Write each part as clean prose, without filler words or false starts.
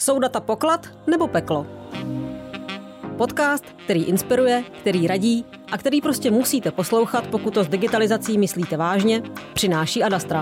Jsou data poklad nebo peklo? Podcast, který inspiruje, který radí a který prostě musíte poslouchat, pokud to s digitalizací myslíte vážně, přináší Adastra.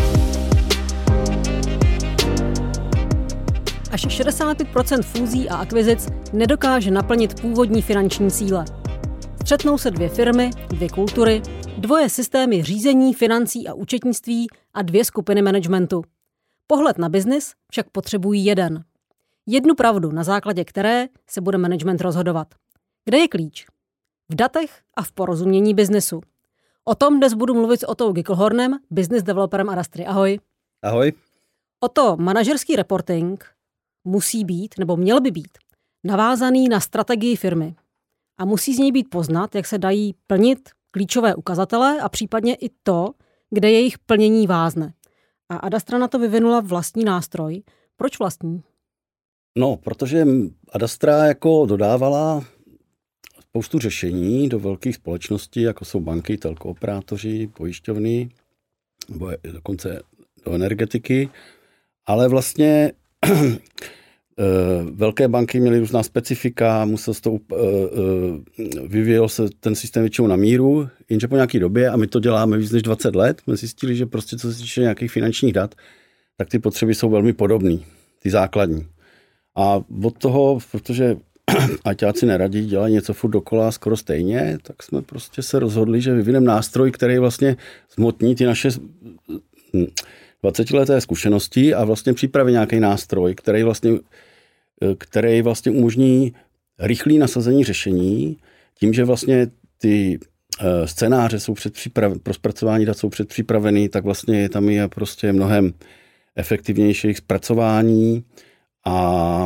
Až 65% fúzí a akvizic nedokáže naplnit původní finanční cíle. Střetnou se dvě firmy, dvě kultury, dvoje systémy řízení, financí a účetnictví a dvě skupiny managementu. Pohled na biznis však potřebují jeden. Jednu pravdu, na základě které se bude management rozhodovat. Kde je klíč? V datech a v porozumění biznesu. O tom dnes budu mluvit s Otou Gickelhornem, business developerem Adastry. Ahoj. Ahoj. Oto, manažerský reporting musí být, nebo měl by být, navázaný na strategii firmy. A musí z něj být poznat, jak se dají plnit klíčové ukazatele a případně i to, kde jejich plnění vázne. A Adastra na to vyvinula vlastní nástroj. Proč vlastní? No, protože Adastra jako dodávala spoustu řešení do velkých společností, jako jsou banky, telkooperátoři, pojišťovny, nebo dokonce do energetiky, ale vlastně velké banky měly různá specifika, vyvíjel se ten systém většinou na míru, jenže po nějaké době, a my to děláme víc než 20 let, jsme zjistili, že prostě co se týče nějakých finančních dat, tak ty potřeby jsou velmi podobné, ty základní. A od toho, protože aťáci neradí, dělají něco furt dokola skoro stejně, tak jsme prostě se rozhodli, že vyvineme nástroj, který vlastně zmotní ty naše 20leté zkušenosti a vlastně připraví nějaký nástroj, který vlastně umožní rychlé nasazení řešení, tím, že vlastně ty scénáře jsou pro zpracování dat jsou předpřipraveny, tak vlastně tam je prostě mnohem efektivnější zpracování a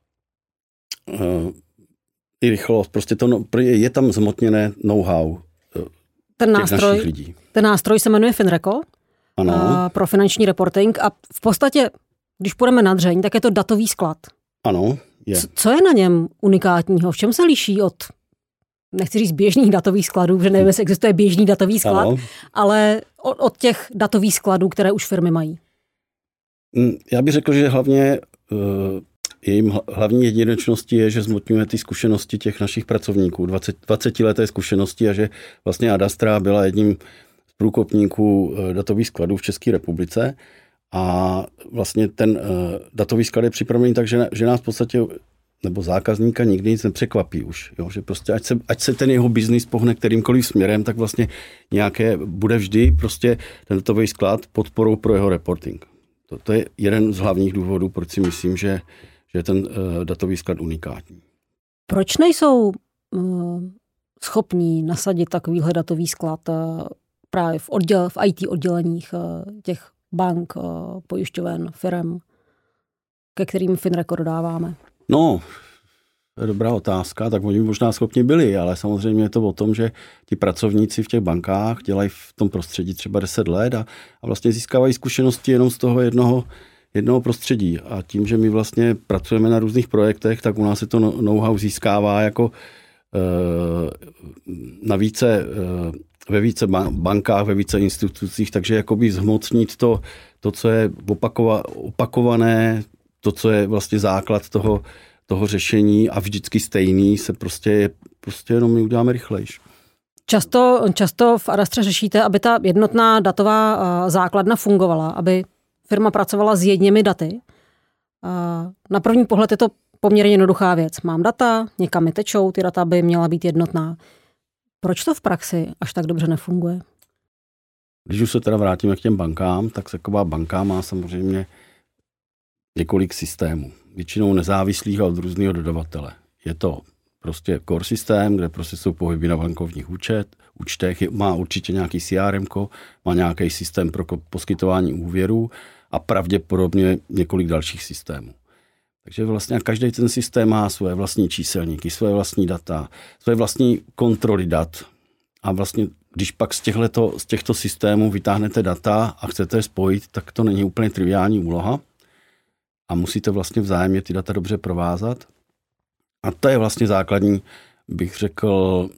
i rychlost. Prostě je tam zmotněné know-how našich lidí. Ten nástroj se jmenuje Finreco. Ano. Pro finanční reporting a v podstatě, když půjdeme na dřeň, tak je to datový sklad. Ano, je. Co je na něm unikátního? V čem se liší od, nechci říct běžných datových skladů, protože nevím, jestli existuje běžný datový sklad, ano, ale od těch datových skladů, které už firmy mají? Já bych řekl, že hlavně jejím hlavní jedinečností je, že zmotňuje ty zkušenosti těch našich pracovníků, 20leté zkušenosti a že vlastně Adastra byla jedním z průkopníků datových skladů v České republice a vlastně ten datový sklad je připravený tak, že nás v podstatě nebo zákazníka nikdy nic nepřekvapí už. Jo? Že prostě ať se ten jeho biznis pohne kterýmkoliv směrem, tak vlastně nějaké bude vždy prostě ten datový sklad podporou pro jeho reporting. To je jeden z hlavních důvodů, proč si myslím, že je ten datový sklad unikátní. Proč nejsou schopní nasadit takovýhle datový sklad právě v IT odděleních těch bank, pojišťoven, firem, ke kterým Finreco dodáváme? No, to je dobrá otázka, tak oni možná schopni byli, ale samozřejmě je to o tom, že ti pracovníci v těch bankách dělají v tom prostředí třeba 10 let a vlastně získávají zkušenosti jenom z toho jednoho prostředí. A tím, že my vlastně pracujeme na různých projektech, tak u nás se to know-how získává jako ve více bankách, ve více institucích, takže jakoby zhmotnit to co je opakované, to, co je vlastně základ toho řešení a vždycky stejný, se prostě jenom my uděláme rychlejš. Často v Adastře řešíte, aby ta jednotná datová základna fungovala, aby firma pracovala s jedněmi daty. Na první pohled je to poměrně jednoduchá věc. Mám data, někam mi tečou, ty data by měla být jednotná. Proč to v praxi až tak dobře nefunguje? Když už se teda vrátíme k těm bankám, tak taková banka má samozřejmě několik systémů. Většinou nezávislých od různého dodavatele. Je to prostě core systém, kde prostě jsou pohyby na bankovních účtech, má určitě nějaký CRM, má nějaký systém pro poskytování úvěrů a pravděpodobně několik dalších systémů. Takže vlastně každý ten systém má svoje vlastní číselníky, svoje vlastní data, svoje vlastní kontroly dat. A vlastně, když pak z těchto systémů vytáhnete data a chcete je spojit, tak to není úplně triviální úloha. A musíte vlastně vzájemně ty data dobře provázat. A to je vlastně základní, bych řekl,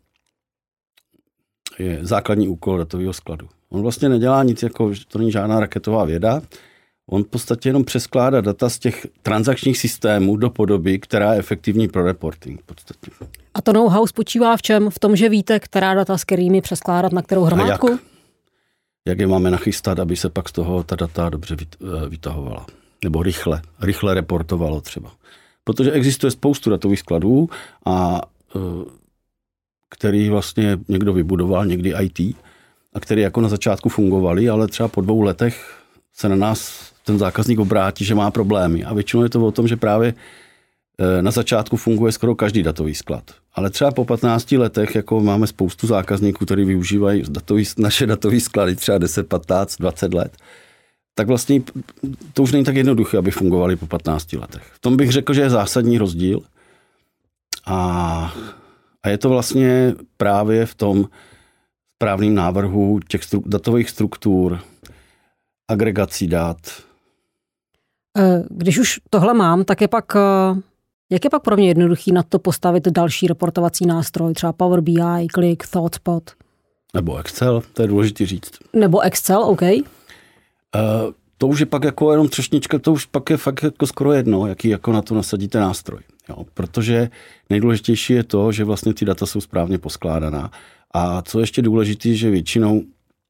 je základní úkol datového skladu. On vlastně nedělá nic, jako to není žádná raketová věda. On v podstatě jenom přeskládá data z těch transakčních systémů do podoby, která je efektivní pro reporting v podstatě. A to know-how spočívá v čem? V tom, že víte, která data s kterými přeskládat na kterou hromádku? Jak je máme nachystat, aby se pak z toho ta data dobře vytahovala. Nebo rychle reportovalo třeba. Protože existuje spoustu datových skladů, a který vlastně někdo vybudoval, někdy IT, a který jako na začátku fungovali, ale třeba po 2 letech se na nás ten zákazník obrátí, že má problémy. A většinou je to o tom, že právě na začátku funguje skoro každý datový sklad. Ale třeba po 15 letech jako máme spoustu zákazníků, kteří využívají naše datové sklady třeba 10, 15, 20 let. Tak vlastně to už není tak jednoduché, aby fungovaly po 15 letech. V tom bych řekl, že je zásadní rozdíl. A je to vlastně právě v tom správným návrhu těch datových struktur, agregací dat. Když už tohle mám, tak jak je pak pro mě jednoduchý na to postavit další reportovací nástroj, třeba Power BI, Qlik, ThoughtSpot? Nebo Excel, to je důležité říct. Nebo Excel, OK. To už je pak jako jenom třešnička, to už pak je fakt jako skoro jedno, jaký jako na to nasadíte nástroj. Jo, protože nejdůležitější je to, že vlastně ty data jsou správně poskládaná. A co ještě důležité, že většinou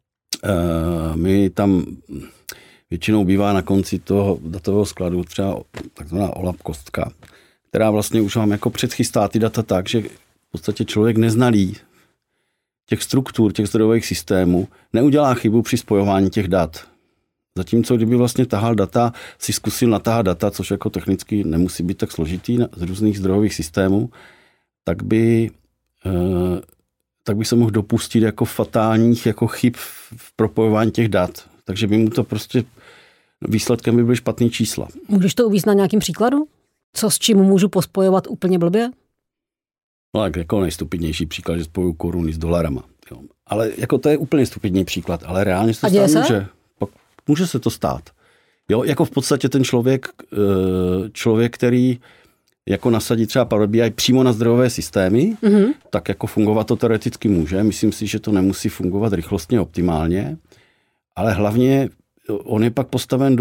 většinou bývá na konci toho datového skladu třeba takzvaná OLAP kostka, která vlastně už vám jako předchystá ty data tak, že v podstatě člověk neznalý těch struktur, těch zdrojových systémů neudělá chybu při spojování těch dat. Zatímco kdyby vlastně si zkusil natáhat data, což jako technicky nemusí být tak složitý z různých zdrojových systémů, tak by se mohl dopustit jako fatálních jako chyb v propojování těch dat. Takže by mu to prostě výsledkem by byly špatný čísla. Můžeš to uvést na nějakým příkladu? Co s čím můžu pospojovat úplně blbě? No tak jako nejstupidnější příklad, že spojuju koruny s dolarama. Jo. Ale jako to je úplně stupidní příklad, ale reálně se to stát může. Může se to stát. Jo, jako v podstatě ten člověk, který jako nasadí třeba Power BI přímo na zdrojové systémy, tak jako fungovat to teoreticky může. Myslím si, že to nemusí fungovat rychlostně optimálně, ale hlavně on je pak postaven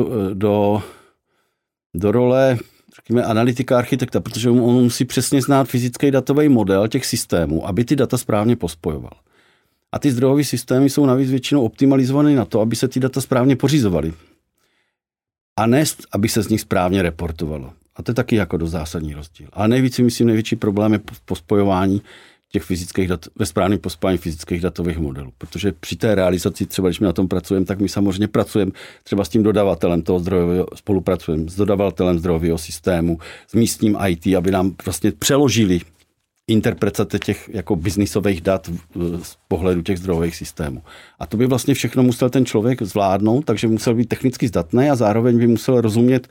do role, řekněme, analytika architekta, protože on musí přesně znát fyzický datový model těch systémů, aby ty data správně pospojoval. A ty zdrojové systémy jsou navíc většinou optimalizované na to, aby se ty data správně pořizovaly. A ne, aby se z nich správně reportovalo. A to je taky jako dost zásadní rozdíl. Ale největší problém je pospojování těch fyzických dat, ve správném pospojení fyzických datových modelů. Protože při té realizaci, třeba když my na tom pracujeme, tak my samozřejmě pracujeme třeba s tím dodavatelem toho zdrojového, spolupracujeme s dodavatelem zdrojového systému, s místním IT, aby nám vlastně přeložili interpretace těch jako biznisových dat z pohledu těch zdrojových systémů. A to by vlastně všechno musel ten člověk zvládnout, takže musel být technicky zdatný a zároveň by musel rozumět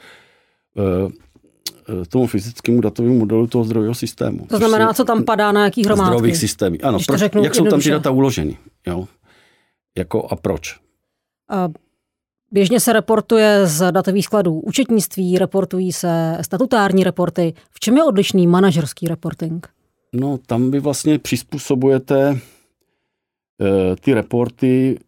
tomu fyzickému datovému modelu toho zdrojového systému. To znamená, co tam padá na jaký hromádky? Zdrojových systémů. Ano, jak jsou tam ty data uloženy. Jo? Jako a proč? Běžně se reportuje z datových skladů účetnictví, reportují se statutární reporty. V čem je odlišný manažerský reporting? No, tam vy vlastně přizpůsobujete ty reporty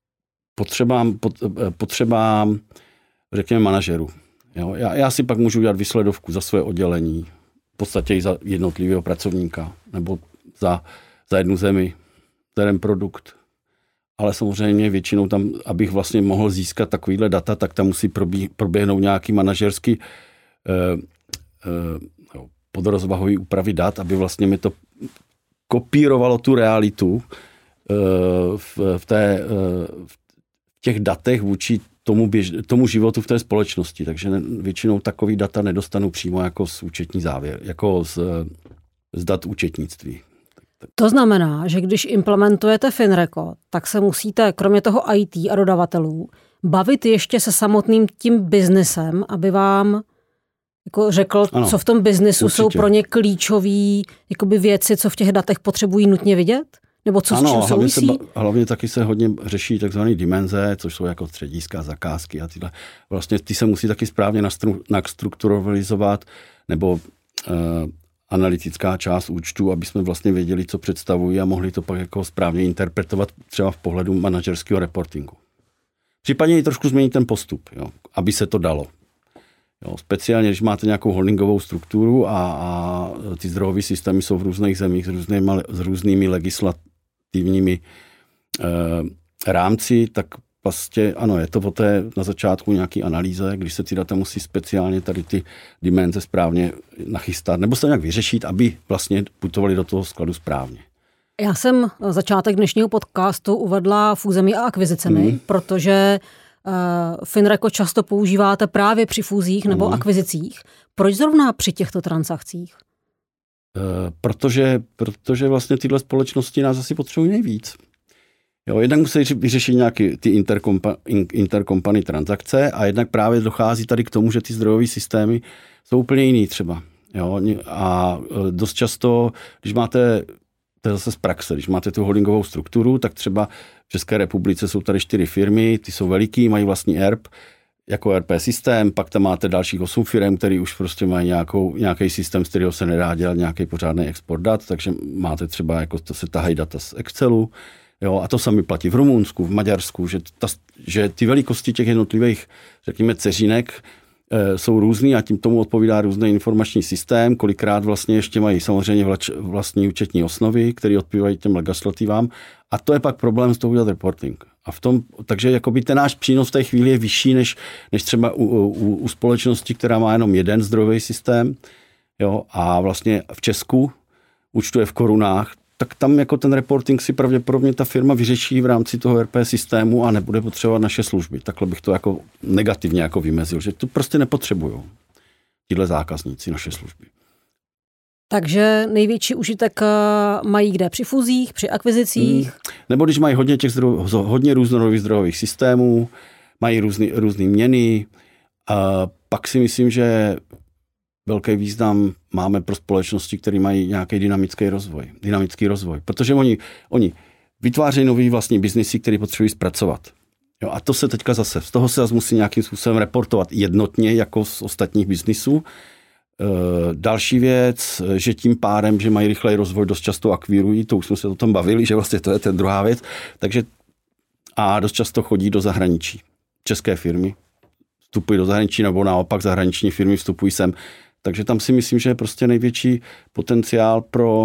potřebám řekněme, manažerů. Jo? Já si pak můžu udělat výsledovku za své oddělení, v podstatě i za jednotlivého pracovníka, nebo za jednu zemi, za jeden produkt. Ale samozřejmě většinou tam, abych vlastně mohl získat takovýhle data, tak tam musí proběhnout nějaký manažerský podrozvahový úpravy dat, aby vlastně mi to kopírovalo tu realitu v těch datech vůči tomu životu v té společnosti. Takže většinou takový data nedostanu přímo jako z účetní závěr, jako z dat účetnictví. To znamená, že když implementujete Finreco, tak se musíte, kromě toho IT a dodavatelů, bavit ještě se samotným tím biznesem, aby vám jako řekl, ano, co v tom biznesu určitě jsou pro ně klíčové věci, co v těch datech potřebují nutně vidět? Nebo co s čím souvisí? Hlavně taky se hodně řeší takzvané dimenze, což jsou jako střediska, zakázky a tyhle. Vlastně ty se musí taky správně nastrukturalizovat, nebo analytická část účtu, aby jsme vlastně věděli, co představují a mohli to pak jako správně interpretovat třeba v pohledu manažerského reportingu. Případně i trošku změnit ten postup, jo, aby se to dalo. Jo, speciálně, když máte nějakou holdingovou strukturu a ty zdrojové systémy jsou v různých zemích s různými legislativními rámci, tak vlastně ano, je to o té na začátku nějaký analýze, když se ty data musí speciálně tady ty dimenze správně nachystat, nebo se nějak vyřešit, aby vlastně putovali do toho skladu správně. Já jsem začátek dnešního podcastu uvedla fúzemi a akvizicemi, protože Finreco často používáte právě při fúzích nebo akvizicích. Proč zrovna při těchto transakcích? Protože vlastně tyhle společnosti nás asi potřebují nejvíc. Jo, jednak musí vyřešit nějaké ty intercompany transakce a jednak právě dochází tady k tomu, že ty zdrojové systémy jsou úplně jiný třeba. Jo, a dost často, když máte, to je zase z praxe, když máte tu holdingovou strukturu, tak třeba v České republice jsou tady 4 firmy, ty jsou veliký, mají vlastní ERP, jako ERP systém, pak tam máte dalších 8 firm, který už prostě mají nějaký systém, z kterého se nedá dělat nějaký pořádný export dat, takže máte třeba, jako to se tahají data z Excelu, jo, a to sami platí v Rumunsku, v Maďarsku, že ty velikosti těch jednotlivých, řekněme, dceřinek jsou různý a tím tomu odpovídá různý informační systém, kolikrát vlastně ještě mají samozřejmě vlastní účetní osnovy, které odpovídají těm legislativám a to je pak problém z toho udělat reporting. Takže jakoby ten náš přínos v té chvíli je vyšší, než třeba u společnosti, která má jenom jeden zdrojový systém, jo, a vlastně v Česku účtuje v korunách, tak tam jako ten reporting si pravděpodobně ta firma vyřeší v rámci toho RP systému a nebude potřebovat naše služby. Takhle bych to jako negativně jako vymezil, že to prostě nepotřebují tyhle zákazníci naše služby. Takže největší užitek mají kde? Při fúzích, při akvizicích? Nebo když mají hodně různorodých zdrojových systémů, mají různý měny. Pak si myslím, že velký význam máme pro společnosti, které mají nějaký dynamický rozvoj. Protože oni vytvářejí nový vlastní biznisy, který potřebují zpracovat. Jo, a to se teďka zase, z toho se zase musí nějakým způsobem reportovat jednotně, jako z ostatních biznisů. Další věc, že tím pádem, že mají rychlej rozvoj, dost často akvírují, to už jsme se o tom bavili, že vlastně to je ten druhá věc, takže a dost často chodí do zahraničí. České firmy vstupují do zahraničí, nebo naopak zahraniční firmy vstupují sem. Takže tam si myslím, že je prostě největší potenciál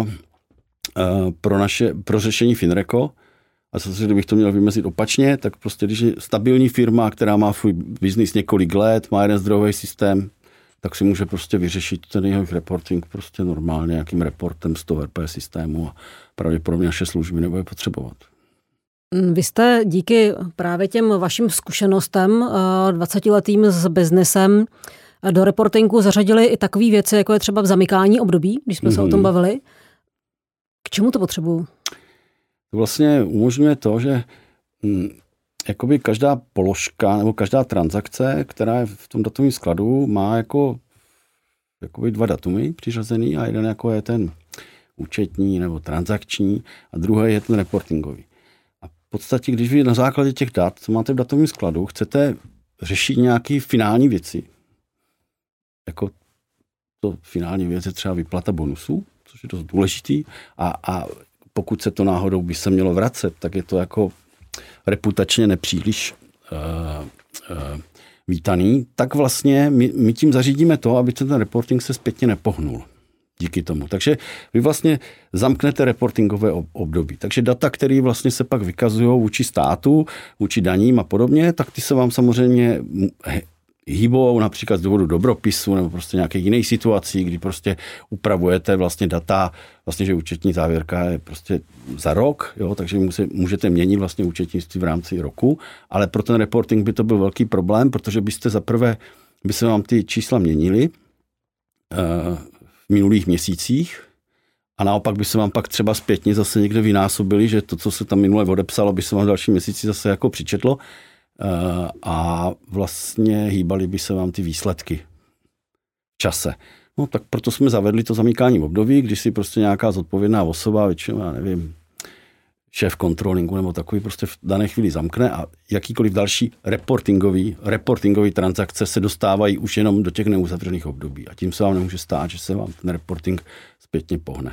pro řešení Finreco. A zase, kdybych to měl vymezit opačně, tak prostě, když je stabilní firma, která má svůj biznis několik let, má jeden zdrojový systém, tak si může prostě vyřešit ten jejich reporting prostě normálně nějakým reportem z toho RP systému a pravděpodobně naše služby nebude potřebovat. Vy jste díky právě těm vašim zkušenostem 20letým s biznesem do reportingu zařadili i takové věci, jako je třeba zamykání období, když jsme se o tom bavili. K čemu to potřebuju? To vlastně umožňuje to, že jakoby každá položka nebo každá transakce, která je v tom datovém skladu, má jakoby 2 datumy přiřazený a jeden jako je ten účetní nebo transakční a druhý je ten reportingový. A v podstatě, když vy na základě těch dat, co máte v datovém skladu, chcete řešit nějaké finální věci, jako to finální věc je třeba výplata bonusů, což je dost důležitý a pokud se to náhodou by se mělo vracet, tak je to jako reputačně nepříliš vítaný, tak vlastně my tím zařídíme to, aby ten reporting se zpětně nepohnul díky tomu. Takže vy vlastně zamknete reportingové období. Takže data, které vlastně se pak vykazují vůči státu, vůči daním a podobně, tak ty se vám samozřejmě hýbou například z důvodu dobropisu nebo prostě nějaké jiné situací, kdy prostě upravujete vlastně data, vlastně, že účetní závěrka je prostě za rok, jo, takže můžete měnit vlastně účetnictví v rámci roku, ale pro ten reporting by to byl velký problém, protože by se vám ty čísla měnily v minulých měsících a naopak by se vám pak třeba zpětně zase někde vynásobili, že to, co se tam minule odepsalo, by se vám v další měsíci zase jako přičetlo. A vlastně hýbaly by se vám ty výsledky v čase. No tak proto jsme zavedli to zamykání období, když si prostě nějaká zodpovědná osoba, většinou, já nevím, šéf kontrolingu nebo takový prostě v dané chvíli zamkne a jakýkoliv další reportingový transakce se dostávají už jenom do těch neuzavřených období. A tím se vám nemůže stát, že se vám ten reporting zpětně pohne.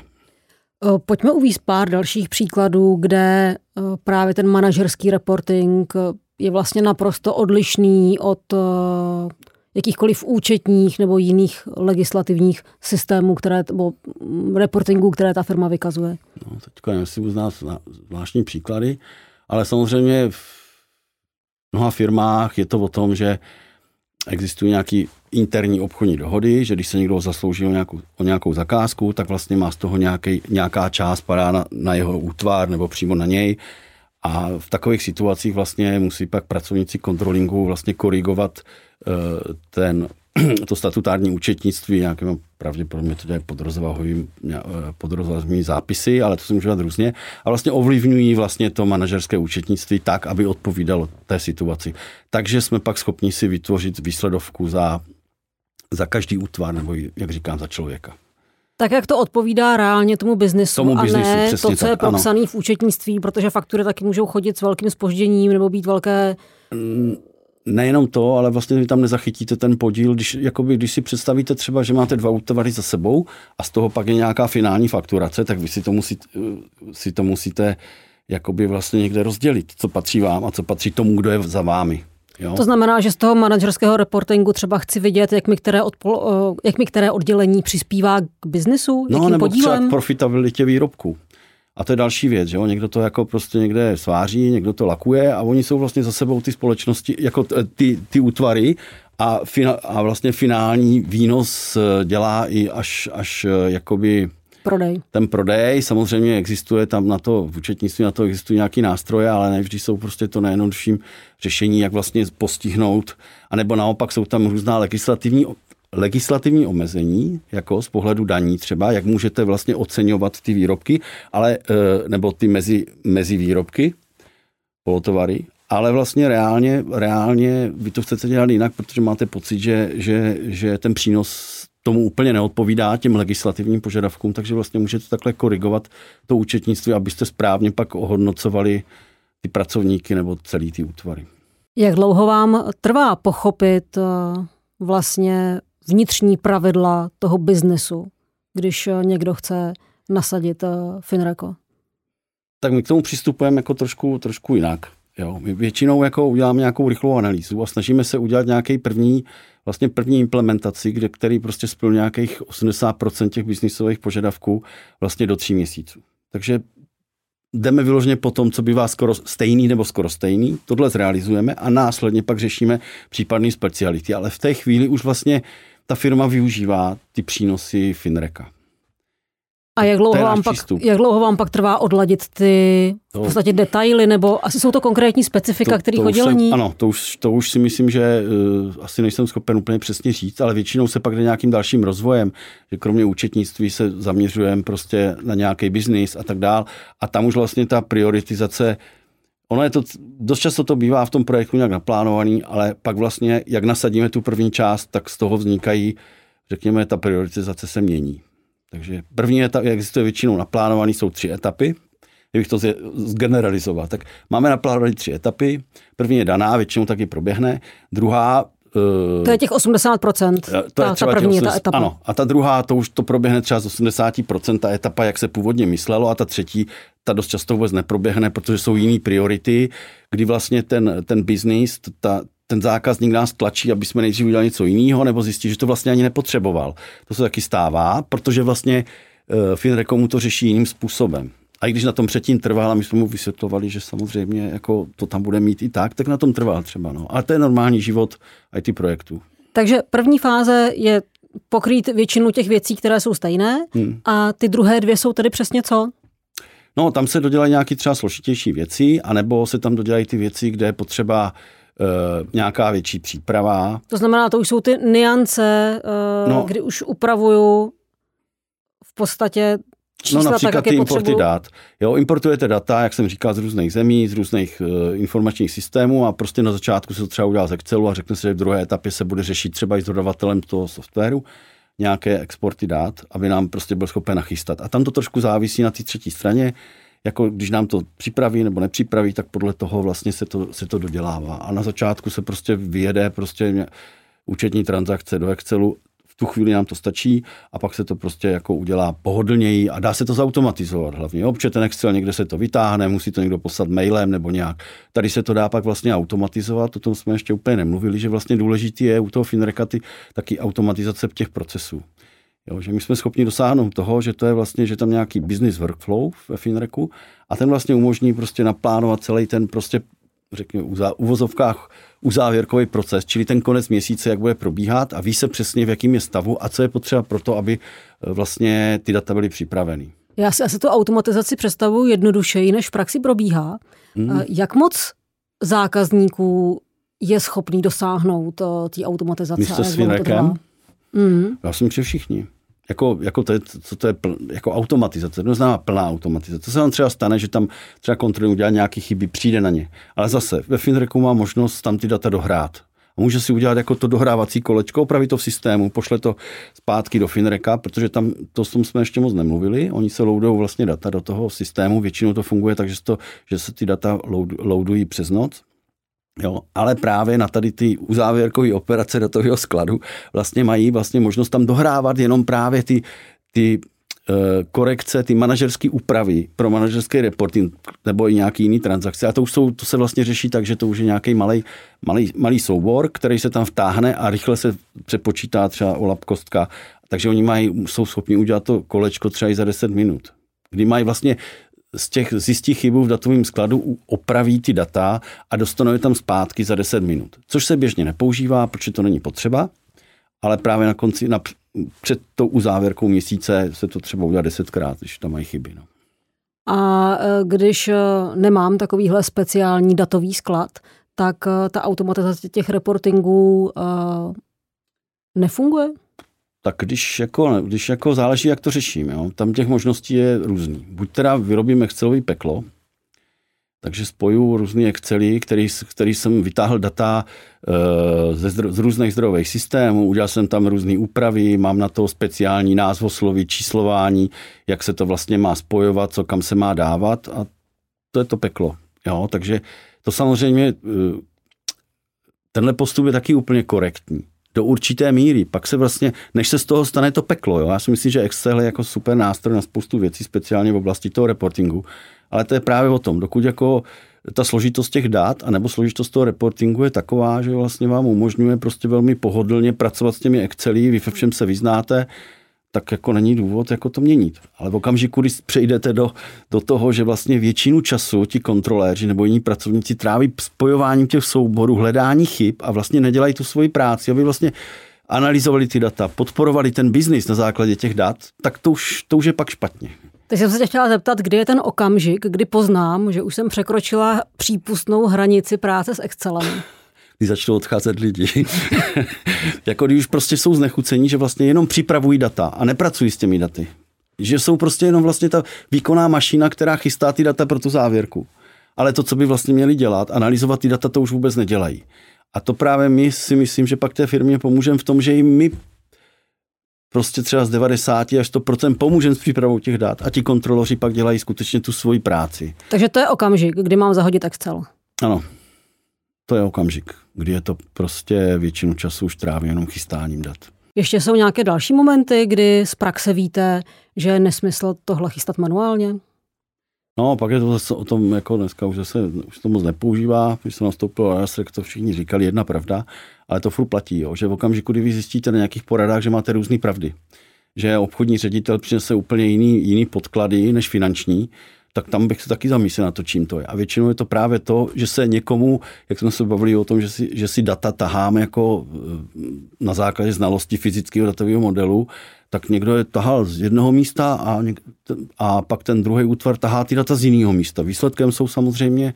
Pojďme uvést pár dalších příkladů, kde právě ten manažerský reporting je vlastně naprosto odlišný od jakýchkoliv účetních nebo jiných legislativních systémů, nebo reportingů, které ta firma vykazuje. No, teďka nevím, jestli uznám zvláštní příklady, ale samozřejmě v mnoha firmách je to o tom, že existují nějaký interní obchodní dohody, že když se někdo zaslouží o nějakou zakázku, tak vlastně má z toho nějaká část padá na jeho útvar nebo přímo na něj. A v takových situacích vlastně musí pak pracovníci kontrolingu vlastně korigovat to statutární účetnictví nějakým, pravděpodobně to dělají podrozvahové zápisy, ale to se může dělat různě. A vlastně ovlivňují vlastně to manažerské účetnictví tak, aby odpovídalo té situaci. Takže jsme pak schopni si vytvořit výsledovku za každý útvar, nebo jak říkám, za člověka. Tak jak to odpovídá reálně tomu biznesu a ne to, co je propsané v účetnictví, protože faktury taky můžou chodit s velkým zpožděním nebo být velké. Nejenom to, ale vlastně vy tam nezachytíte ten podíl, když si představíte třeba, že máte 2 útvary za sebou a z toho pak je nějaká finální fakturace, tak vy si to musíte jakoby vlastně někde rozdělit, co patří vám a co patří tomu, kdo je za vámi. Jo? To znamená, že z toho manažerského reportingu třeba chci vidět, jak mi které oddělení přispívá k biznesu, jakým nebo podílem? třeba k profitabilitě výrobku. A to je další věc, že jo? Někdo to jako prostě někde sváří, někdo to lakuje a oni jsou vlastně za sebou ty společnosti, jako ty útvary a vlastně finální výnos dělá i až jakoby prodej. Ten prodej, samozřejmě existuje tam na to, v účetnictví na to existují nějaký nástroje, ale ne vždy jsou prostě to nejjednodušším řešení, jak vlastně postihnout, anebo naopak jsou tam různá legislativní omezení, jako z pohledu daní třeba, jak můžete vlastně oceňovat ty výrobky, ale, nebo ty mezi výrobky, polotovary, ale vlastně reálně vy to chcete dělat jinak, protože máte pocit, že ten přínos tomu úplně neodpovídá těm legislativním požadavkům, takže vlastně můžete takhle korigovat to účetnictví, abyste správně pak ohodnocovali ty pracovníky nebo celý ty útvary. Jak dlouho vám trvá pochopit vlastně vnitřní pravidla toho biznesu, když někdo chce nasadit Finreco? Tak my k tomu přistupujeme jako trošku jinak. Jo. My většinou jako uděláme nějakou rychlou analýzu a snažíme se udělat nějaký první implementaci, který prostě splnil nějakých 80% těch biznisových požadavků vlastně do 3 měsíců. Takže jdeme vyloženě po tom, co bývá skoro stejný nebo skoro stejný, tohle zrealizujeme a následně pak řešíme případné speciality. Ale v té chvíli už vlastně ta firma využívá ty přínosy Finreca. A jak dlouho vám pak trvá odladit ty v podstatě detaily, nebo asi jsou to konkrétní specifika, kterých oddělení? Ano, to už si myslím, že asi nejsem schopen úplně přesně říct, ale většinou se pak jde nějakým dalším rozvojem, že kromě účetnictví se zaměřujeme prostě na nějaký biznis a tak dál. A tam už vlastně ta prioritizace, ono je to, dost často to bývá v tom projektu nějak naplánovaný, ale pak vlastně, jak nasadíme tu první část, tak z toho vznikají, řekněme, ta prioritizace se mění. Takže první etap, jak existuje většinou naplánovaný, jsou 3 etapy. Kdybych to zgeneralizoval, tak máme naplánované 3 etapy. První je daná, většinou taky proběhne. Druhá... To je těch 80%. To je třeba první ta etapa. Ano, a ta druhá, to už to proběhne třeba z 80%, ta etapa, jak se původně myslelo, a ta třetí, ta dost často vůbec neproběhne, protože jsou jiný priority, kdy vlastně ten biznis, ten zákazník nás tlačí, aby jsme nejdřív udělali něco jiného, nebo zjistí, že to vlastně ani nepotřeboval. To se taky stává, protože vlastně Finreco mu to řeší jiným způsobem. A i když na tom předtím trval, a my jsme mu vysvětlovali, že samozřejmě jako to tam bude mít i tak na tom trval třeba. No. Ale to je normální život IT projektů. Takže první fáze je pokrýt většinu těch věcí, které jsou stejné, a ty druhé 2 jsou tedy přesně co? No, tam se dodělají nějaké třeba složitější věci, anebo se tam dodělají ty věci, kde je potřeba nějaká větší příprava. To znamená, to už jsou ty nuance, kdy už upravuju v podstatě čísla, například tak, ty importy dat. Jo, importujete data, jak jsem říkal, z různých zemí, z různých informačních systémů a prostě na začátku se to třeba udělá z Excelu a řekne se, že v druhé etapě se bude řešit třeba i s dodavatelem toho softwaru nějaké exporty dat, aby nám prostě byl schopen nachystat. A tam to trošku závisí na té třetí straně, jako když nám to připraví nebo nepřipraví, tak podle toho vlastně se to dodělává. A na začátku se prostě vyjede prostě účetní transakce do Excelu. tu chvíli nám to stačí a pak se to prostě jako udělá pohodlněji a dá se to zautomatizovat hlavně. Jo? Protože ten Excel někde se to vytáhne, musí to někdo poslat mailem nebo nějak. Tady se to dá pak vlastně automatizovat, o tom jsme ještě úplně nemluvili, že vlastně důležitý je u toho Finreka taky automatizace těch procesů. Jo, že my jsme schopni dosáhnout toho, že to je vlastně, že tam nějaký business workflow ve Finreku a ten vlastně umožní prostě naplánovat celý ten prostě, řekněme, uvozovkách uzávěrkový proces, čili ten konec měsíce, jak bude probíhat a ví se přesně, v jakým je stavu a co je potřeba pro to, aby vlastně ty data byly připraveny. Já si asi tu automatizaci představuji jednodušeji, než v praxi probíhá. Jak moc zákazníků je schopný dosáhnout té automatizace? Místo s Finrekem? Já si myslím, že všichni. Jako to je, co to je jako automatizace, to znamená plná automatizace. To se vám třeba stane, že tam třeba kontrolní udělá nějaké chyby, přijde na ně. Ale zase ve Finreku má možnost tam ty data dohrát. A může si udělat jako to dohrávací kolečko, opravit to v systému, pošle to zpátky do Finreka, protože tam to jsme ještě moc nemluvili. Oni se loadujou vlastně data do toho systému, většinou to funguje tak, že se ty data loadují přes noc. Jo, ale právě na tady ty uzávěrkové operace datového skladu vlastně mají vlastně možnost tam dohrávat jenom právě ty korekce, ty manažerské úpravy pro manažerský reporting nebo i nějaký jiný transakce. A to se vlastně řeší tak, že to už je nějaký malý soubor, který se tam vtáhne a rychle se přepočítá třeba o lapkostka. Takže oni jsou schopni udělat to kolečko třeba i za 10 minut. Kdy mají vlastně zjistí chybu v datovém skladu, opraví ty data a dostanou je tam zpátky za 10 minut. Což se běžně nepoužívá, protože to není potřeba, ale právě na konci, před tou uzávěrkou měsíce se to třeba udělá 10krát, když tam mají chyby. No. A když nemám takovýhle speciální datový sklad, tak ta automatizace těch reportingů nefunguje? Tak když jako záleží, jak to řeším. Jo? Tam těch možností je různý. Buď teda vyrobím Excelový peklo, takže spoju různý Excely, který jsem vytáhl data z různých zdrojových systémů, udělal jsem tam různé úpravy, mám na to speciální názvosloví, číslování, jak se to vlastně má spojovat, co kam se má dávat a to je to peklo. Jo? Takže to samozřejmě, tenhle postup je taky úplně korektní. Do určité míry. Pak se vlastně, než se z toho stane to peklo. Jo? Já si myslím, že Excel je jako super nástroj na spoustu věcí, speciálně v oblasti toho reportingu. Ale to je právě o tom, dokud jako ta složitost těch dat anebo složitost toho reportingu je taková, že vlastně vám umožňuje prostě velmi pohodlně pracovat s těmi Excely, vy ve všem se vyznáte, tak jako není důvod jako to měnit. Ale v okamžiku, když přejdete do toho, že vlastně většinu času ti kontroléři nebo jiní pracovníci tráví spojováním těch souborů, hledání chyb a vlastně nedělají tu svoji práci, aby vlastně analyzovali ty data, podporovali ten biznis na základě těch dat, tak to už je pak špatně. Teď jsem se tě chtěla zeptat, kdy je ten okamžik, kdy poznám, že už jsem překročila přípustnou hranici práce s Excelem. Když začnou odcházet lidi. Jako když už prostě jsou znechucení, že vlastně jenom připravují data a nepracují s těmi daty. Že jsou prostě jenom vlastně ta výkonná mašina, která chystá ty data pro tu závěrku. Ale to, co by vlastně měli dělat, analyzovat ty data, to už vůbec nedělají. A to právě my si myslím, že pak té firmě pomůžeme v tom, že jim my prostě třeba z 90 až 100% pomůžeme s přípravou těch dat a ti kontroloři pak dělají skutečně tu svoji práci. Takže to je okamžik, kdy mám zahodit Excel. Ano. To je okamžik, kdy je to prostě většinu času už tráví jenom chystáním dat. Ještě jsou nějaké další momenty, kdy z praxe víte, že je nesmysl tohle chystat manuálně? No, pak je to zase o tom, jako dneska už to moc nepoužívá, když jsem nastoupil a jak to všichni říkali, jedna pravda, ale to furt platí, jo, že v okamžiku, kdy vy zjistíte na nějakých poradách, že máte různé pravdy, že obchodní ředitel přinese úplně jiný podklady než finanční, tak tam bych se taky zamyslel na to, čím to je. A většinou je to právě to, že se někomu, jak jsme se bavili o tom, že si data taháme jako na základě znalosti fyzického datového modelu, tak někdo je tahal z jednoho místa a pak ten druhý útvar tahá ty data z jiného místa. Výsledkem jsou samozřejmě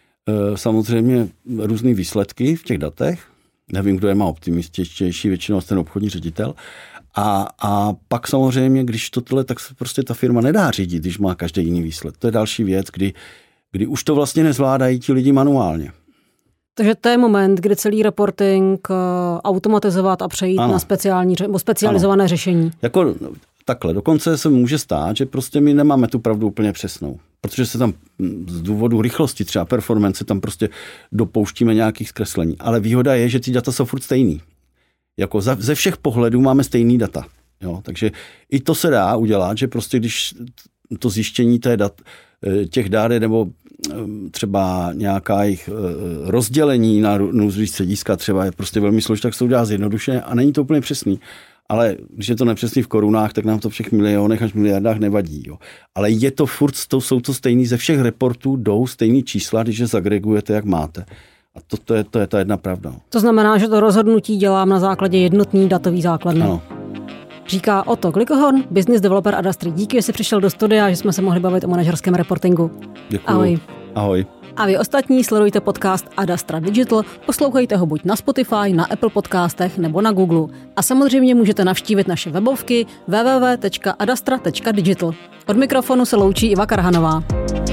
různý výsledky v těch datech. Nevím, kdo je má optimističtější, většinou ten obchodní ředitel. A pak samozřejmě, když tohle, tak se prostě ta firma nedá řídit, když má každý jiný výsled. To je další věc, kdy už to vlastně nezvládají ti lidi manuálně. Takže to je moment, kdy celý reporting automatizovat a přejít na specializované řešení. Jako takhle, dokonce se může stát, že prostě my nemáme tu pravdu úplně přesnou. Protože se tam z důvodu rychlosti, třeba performance, tam prostě dopouštíme nějakých zkreslení. Ale výhoda je, že ty data jsou furt stejný. Jako ze všech pohledů máme stejný data. Jo? Takže i to se dá udělat, že prostě když to zjištění těch dat nebo třeba nějaká jejich rozdělení na různý střediska třeba je prostě velmi složité, tak se to udělá zjednodušeně a není to úplně přesný. Ale když je to nepřesný v korunách, tak nám to v všech milionech až miliardách nevadí. Jo. Ale je to furt, jsou to stejný, ze všech reportů jdou stejný čísla, když je zagregujete, jak máte. A to je ta jedna pravda. To znamená, že to rozhodnutí dělám na základě jednotný datový základny. Ano. Říká Otto Klickohorn, business developer Adastry. Díky, že jsi přišel do studia, že jsme se mohli bavit o manažerském reportingu. Děkuju. Ahoj. Ahoj. A vy ostatní sledujte podcast Adastra Digital, poslouchejte ho buď na Spotify, na Apple podcastech nebo na Google. A samozřejmě můžete navštívit naše webovky www.adastra.digital. Od mikrofonu se loučí Iva Karhanová.